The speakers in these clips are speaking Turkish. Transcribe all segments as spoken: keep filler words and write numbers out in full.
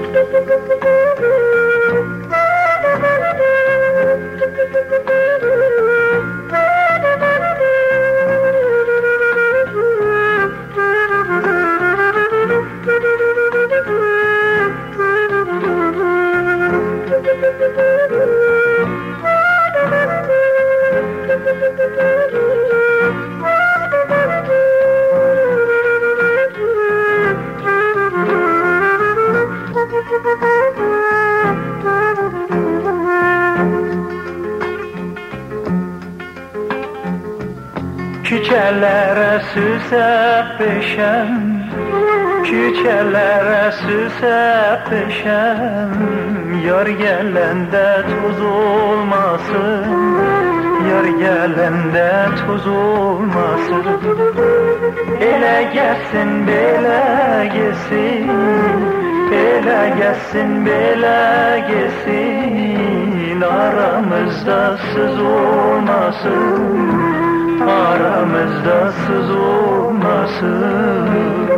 Küçelere süsep peşem, küçelere süsep peşem, yar gelende toz olmasın, yar gelende toz olmasın. Ele gelsin bele gelsin, ele gelsin bele gelsin, aramızda sız olmasın, aramızda sız olmasın.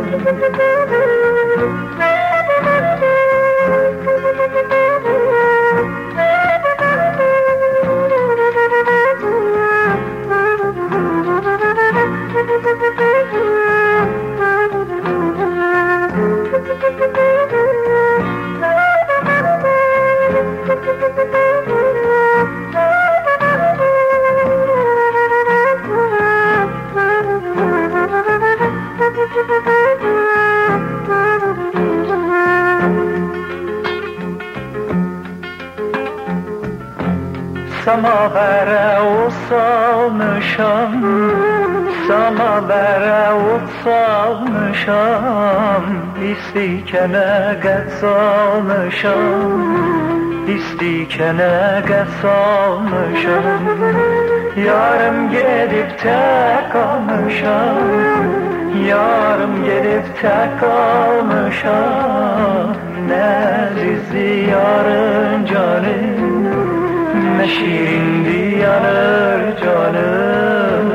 Samavere ot salmışam, samavere ot salmışam, İstikene qət salmışam, İstikene qət salmışam. Yarım gedib tək qalmışam, yarım gedib tək qalmışam. Nəzizli yarın canım, ne şirindi yanır canım.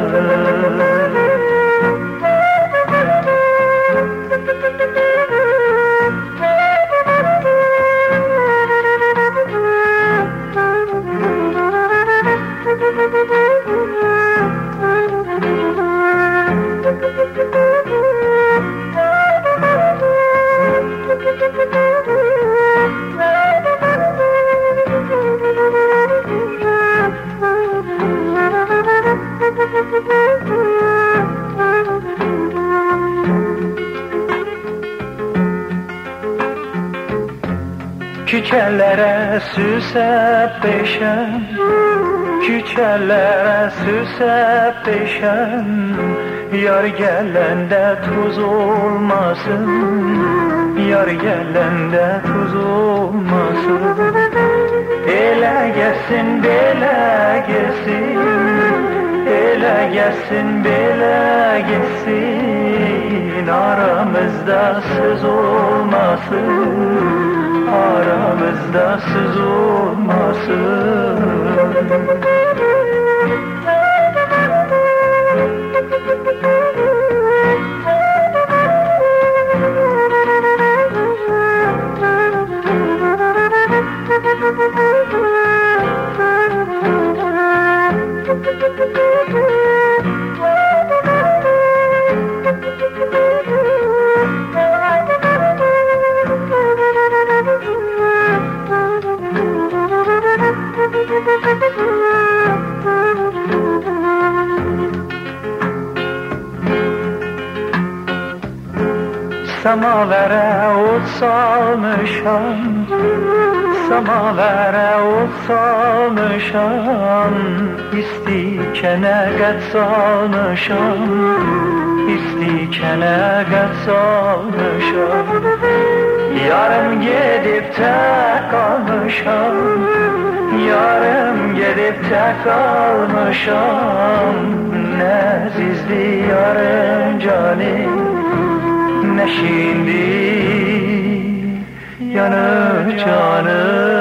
Küçelere süsep peşem, küçelere süsep peşem, yar gelende tuz olmasın, yar gelende tuz olmasın. Ele gelsin bele gelsin, ele gelsin bele gelsin, aramızda söz olmasın, aramızda söz olmasın. Samavere ot salmışam, samavere ot salmışam, İstikene qət salmışam, İstikene qət salmışam. Yarım gedib tək qalmışam, yarım gedib tək qalmışam. Nəzizli yarım canım, ne şimdi yanır canım.